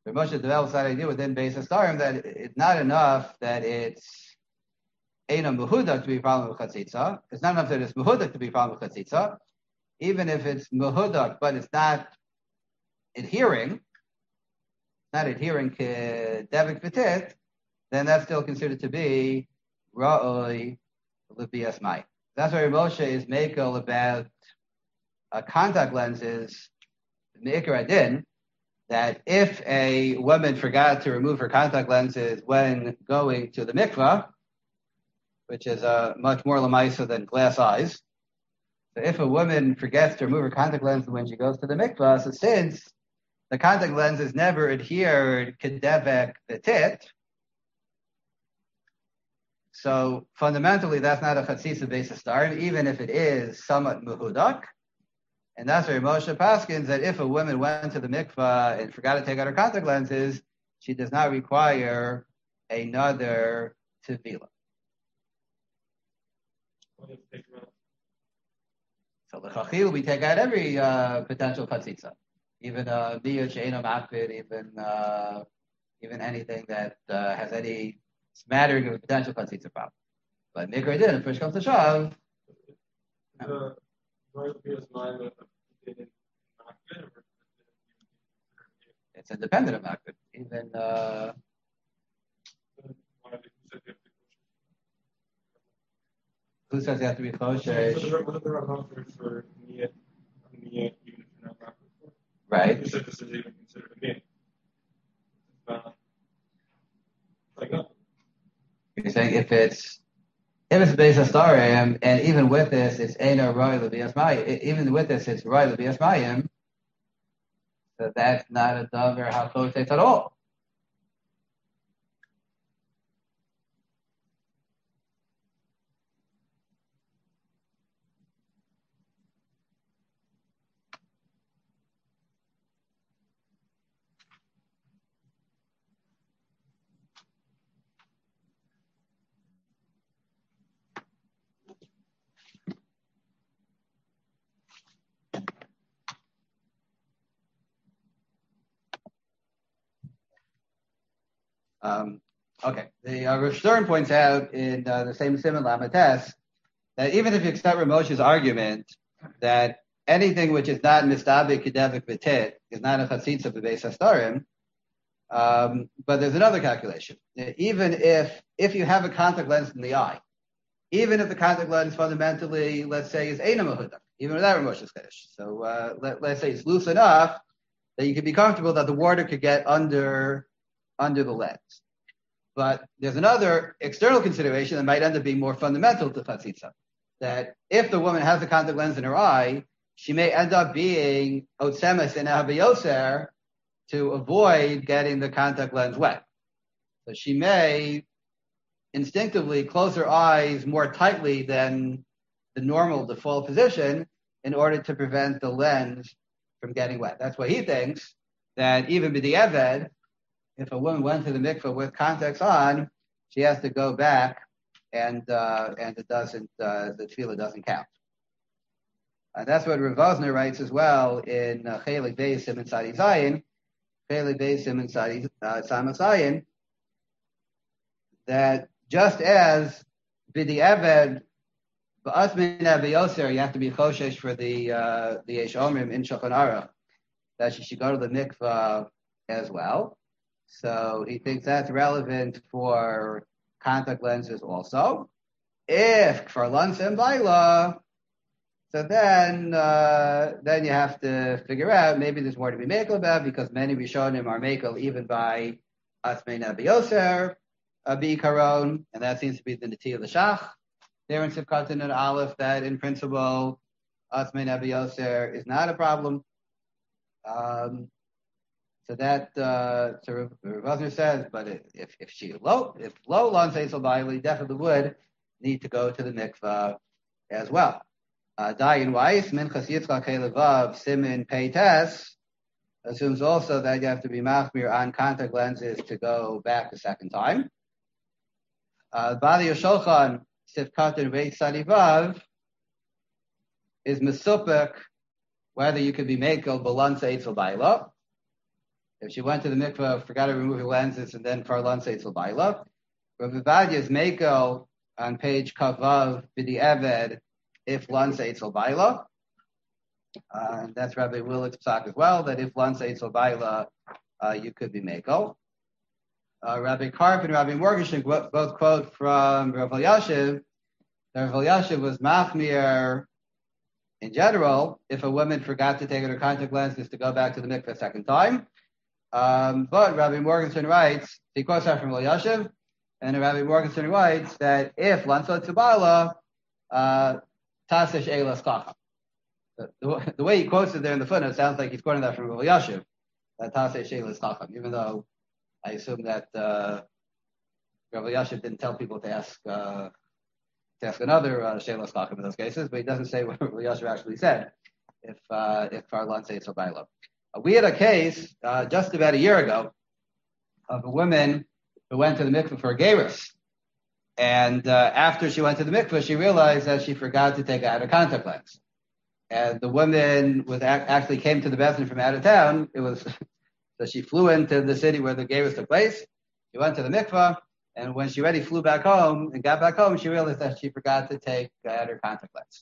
So Moshe develops that idea within Beis Hasarim that it's not enough that it's Eina Mehudak to be a problem with Chatzitza. It's not enough that it's Mehudak to be a problem with Chatzitza. Even if it's Mehudak, but it's not adhering, not adhering to Devik Petit, then that's still considered to be Ra'oi L'Bias Mai. That's why Moshe is makel about uh, contact lenses, Me'ikar Adin, that if a woman forgot to remove her contact lenses when going to the mikvah, which is uh, much more lamaisa than glass eyes, so if a woman forgets to remove her contact lenses when she goes to the mikvah, so since the contact lenses never adhered kedevek betit, so fundamentally that's not a chatzitza Beis Hasarim, even if it is somewhat mehudak. And that's where Moshe paskins that if a woman went to the mikvah and forgot to take out her contact lenses, she does not require another tefillah. So the chachil, we take out every uh, potential chatzitza, even uh, biyut she'eino makbid, even uh, even anything that uh, has any smattering of a potential chatzitza problem. But mikra din, if push comes to shove. The It's independent of makbid. Even uh, who says you have to be choshesh? What are the Ramah for niyat, niyat, even if you're not makbid? Right. You said this is even considered a niyat. Uh, like no. You're saying if it's if it's Beis Hasarim, and even with this, it's Eino Roi L'Bias Mayim. Even with this, it's Roi L'Bias Mayim. So that's not a davar hachotes at all. Um, okay. The uh, Rav Stern points out in uh, the same Simon Lamates that even if you accept Ramoshe's argument that anything which is not mistabik kedevik v'tit is not a chatzitza b'beis hastarim, um, but there's another calculation. Even if if you have a contact lens in the eye, even if the contact lens fundamentally, let's say, is eina mehudak, even without Ramoshe's chiddush, so uh, let, let's say it's loose enough that you can be comfortable that the water could get under under the lens. But there's another external consideration that might end up being more fundamental to chatzitza, that if the woman has a contact lens in her eye, she may end up being otsemes in habayoser to avoid getting the contact lens wet. So she may instinctively close her eyes more tightly than the normal default position in order to prevent the lens from getting wet. That's why he thinks that even b'di'eved, if a woman went to the mikveh with contacts on, she has to go back, and uh, and it doesn't uh, the tefillah doesn't count. And that's what Rav Vosner writes as well in Chelik Beis Siman Tzadi Zayin, Chelik Beis Siman Tzadi Zayin, that just as b'di'eved b'asmin aviyoser, you have to be choshesh for the uh, the Eish Omrim in Shulchan Aruch, that she should go to the mikveh as well. So he thinks that's relevant for contact lenses also. If for lansim baila, so then uh, then you have to figure out maybe there's more to be makel about, because many Rishonim are makel even by asmei nabiyoser b'ikaron, and that seems to be the nati of the shach there in Sivkatan and Aleph, that in principle asmei nabiyoser is not a problem. Um, So that, uh, so Rav Vosner says, but if, if she low, if low lon seisel baili, definitely would need to go to the mikvah as well. Dayan Weiss, Minchas Yitzchak Helevav, Simin Peites, assumes also that you have to be machmir on contact lenses to go back a second time. Bali Yosholchan, Sivkatan Beit Sadivav, is Mesupik, whether you could be makel balon seisel baila. If she went to the mikveh, forgot to remove her lenses, and then parlan seitzel baila. Rav Avadia's Mako on page Kavav B'di Eved, if lan seitzel baila. Uh, and that's Rabbi Willick's psak as well, that if lan seitzel baila, uh, you could be Mako. Uh, Rabbi Karp and Rabbi Morgenstern both quote from Rav Elyashiv. Rav Elyashiv was machmir in general if a woman forgot to take out her contact lenses to go back to the mikveh a second time. Um, but Rabbi Morgenstern writes, he quotes that from Elyashiv, and Rabbi Morgenstern writes that if lansot tzibala, uh, tasesh eilas kacha. The, the way he quotes it there in the footnote sounds like he's quoting that from Elyashiv, that tasesh eilas kacha, even though I assume that uh, Rabbi Elyashiv didn't tell people to ask uh, to ask another uh, Sheilas Chacham in those cases, but he doesn't say what Rabbi Elyashiv actually said. If uh, if Farlan says so baila, uh, we had a case uh, just about a year ago of a woman who went to the mikveh for a gerus, and uh, after she went to the mikveh, she realized that she forgot to take out her contact lens, and the woman was ac- actually came to the Beth from out of town. It was. So she flew into the city where the gerus took place. She went to the mikveh, and when she already flew back home and got back home, she realized that she forgot to take out her contact lens.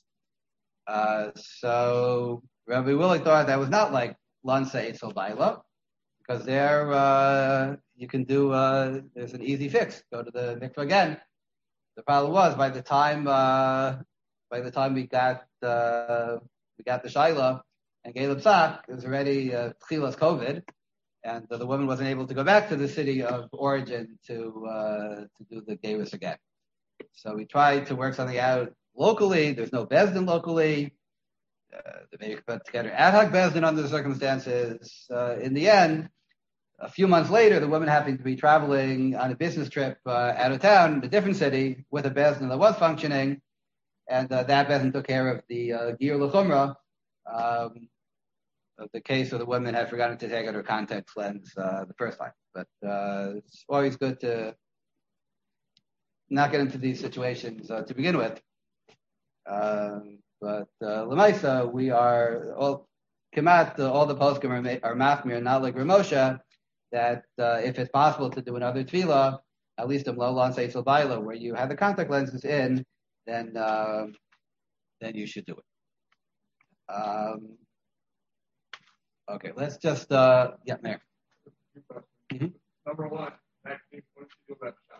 Uh, so Rabbi Willick thought that was not like lansa eitzel baila, because there uh, you can do. Uh, there's an easy fix. Go to the mikveh again. The problem was by the time uh, by the time we got uh, we got the shaila and Galeb Sak, it was already uh, tchilas COVID. And uh, the woman wasn't able to go back to the city of origin to uh, to do the gerus again. So we tried to work something out locally. There's no bezdin locally. Uh, they maybe put together ad hoc bezdin under the circumstances. Uh, in the end, a few months later, the woman happened to be traveling on a business trip uh, out of town, a different city, with a bezdin that was functioning, and uh, that bezdin took care of the uh, gir l'chumra. Um, The case of the woman had forgotten to take out her contact lens uh, the first time. But uh, it's always good to not get into these situations uh, to begin with. Um, but uh, Lamaisa, we are all Kemat, uh, all the poskim are, are machmir, not like Ramosha, that uh, if it's possible to do another tefillah, at least in low lan seitzel baila, where you have the contact lenses in, then uh, then you should do it. Um, Okay, let's just, uh, yeah, Mayor. Mm-hmm. Number one, actually, what do you do about the shop?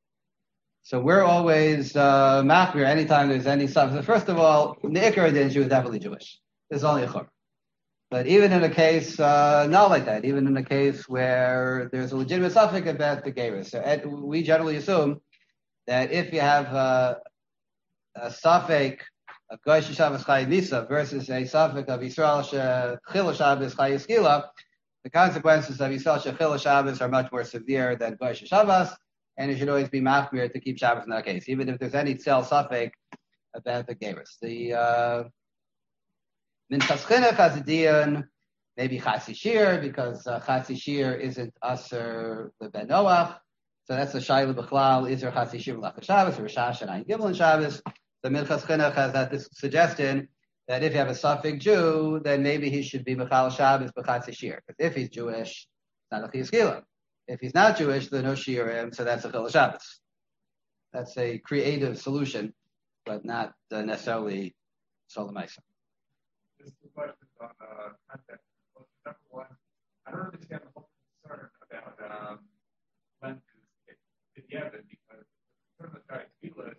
So we're always, uh, machmir anytime there's any stuff. So first of all, the Ikar din Jew is definitely Jewish. There's only a chur. But even in a case, uh, not like that, even in a case where there's a legitimate suffix about the gerus, so ed, we generally assume that if you have a, a suffix of Goyish Shabbos Chayi Misa versus a suffix of Yisrael Shechil Shabbos Chayi Skila, the consequences of Yisrael Shechil Shabbos are much more severe than Goyish Shabbos, and it should always be machmir to keep Shabbos in that case, even if there's any tzel suffix about the gerus. The uh, Minchas Chinuch has a diyon, maybe Chasi Shir, because uh, Chasi Shir isn't Aser the Ben Noach, so that's the Shaila B'chlal, is there Chasi Shir L'Lach Shabbos, or Rishash and Ayin Gimel in Shabbos. The Minchas Chinuch has that this suggestion that if you have a suffix Jew, then maybe he should be Mechal Shabbos B'Chatzi Shir. Because if he's Jewish, it's not a Chiyuskila. If he's not Jewish, then no Shirim, so that's a Chil Shabbos. That's a creative solution, but not uh, necessarily Solomisa. There's two questions on uh, context. Number one, I don't understand the whole concern about um, lenses in the Yemen, because the concern of Chayi Skila,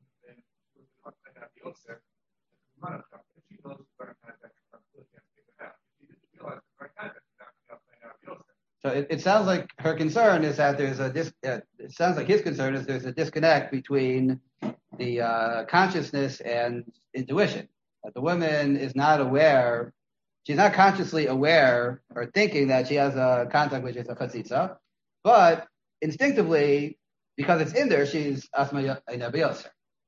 upside down the Yosef, run a truck, and she knows the current contact from the can't figure it out. She didn't realize the current contact is not going to upside down the Yosef. So it, it sounds like her concern is that there's a dis. Uh, it sounds like his concern is there's a disconnect between the uh, consciousness and intuition. That the woman is not aware, she's not consciously aware or thinking that she has a contact which is a chatzitza, but instinctively, because it's in there, she's asma Nabi Yosef.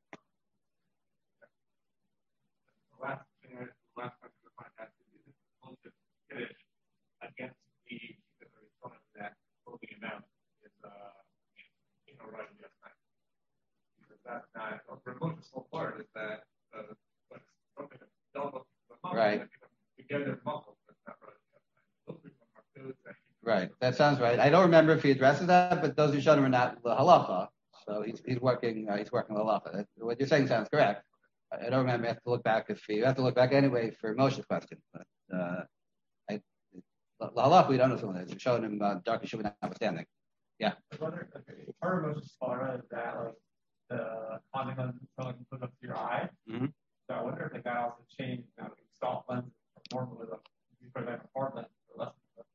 Last thing, the last question to find out is the positive finish against the that that clothing amount is uh you know right just time. Because that's not the most small part is that uh what's something that's double the muscle right. that together muscle that's not right just time. Those are foods that right. that sounds right. I don't remember if he addresses that, but those Rishonim are not the halacha, so he's he's working uh, he's working the halacha. What you're saying sounds correct. I don't remember. I have to look back if he, you have to look back anyway for Moshe's question. But uh, I, the halacha we don't know someone that's showing him uh, dark Yeshua notwithstanding. Yeah. I wonder, okay, part of Moshe's svara is that like the contact lens is going to look up to your eye. Mm-hmm. So I wonder if like, that also changed now like soft lenses perform with a you put like a hard lens or less.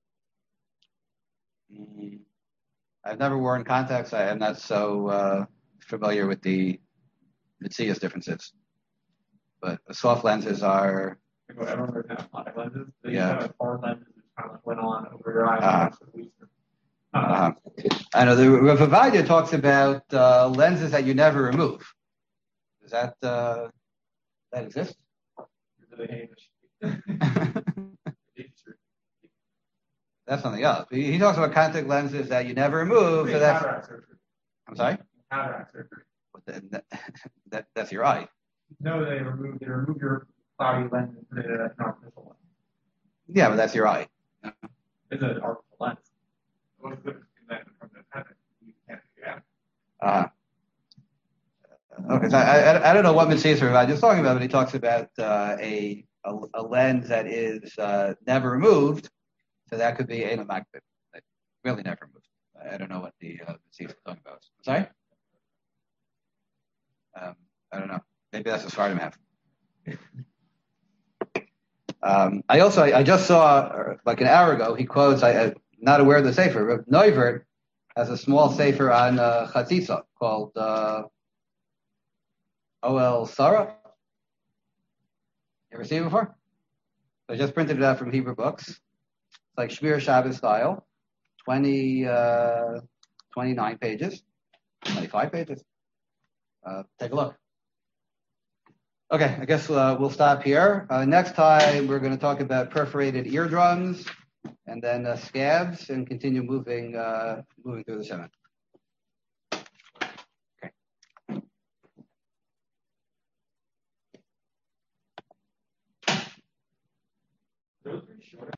Mm-hmm. I've never worn contacts. I am not so uh, familiar with the Mitzias differences. But the soft lenses are. Like, everyone doesn't have contact lenses. They Yeah. have hard lenses that kind of went on over your eyes. Uh-huh. Uh, I know the Rav Ovadia talks about uh, lenses that you never remove. Does that uh, that exist? That's something else. He, he talks about contact lenses that you never remove. So that's, cataract surgery. I'm sorry? Cataract surgery. That, that, that's your eye. No, they remove they remove your cloudy lens and put it in an artificial lens. Yeah, but that's your eye. It's an artificial lens. What's the difference between that and from the cataract? You can't figure it out. Uh, okay, so I, I, I don't know what Mitzias Rav Ovadia is talking about, but he talks about uh, a, a a lens that is uh, never removed. So that could be Ein Makbid, really never moved. I don't know what the uh, Mitzias is talking about. I'm sorry? Um, I don't know. Maybe that's a Sfardim have. um, I also, I, I just saw, uh, like an hour ago, he quotes, I, I'm not aware of the Sefer, Rav Neuvert has a small Sefer on uh, Chatzitza called uh, O L Sarah. You ever seen it before? So I just printed it out from Hebrew Books. It's like Shmir Shabbos style, twenty, uh, twenty-nine pages, twenty-five pages. Uh, take a look. Okay, I guess uh, we'll stop here. Uh, next time, we're going to talk about perforated eardrums and then uh, scabs and continue moving uh, moving through the Shema. Okay. Those are short.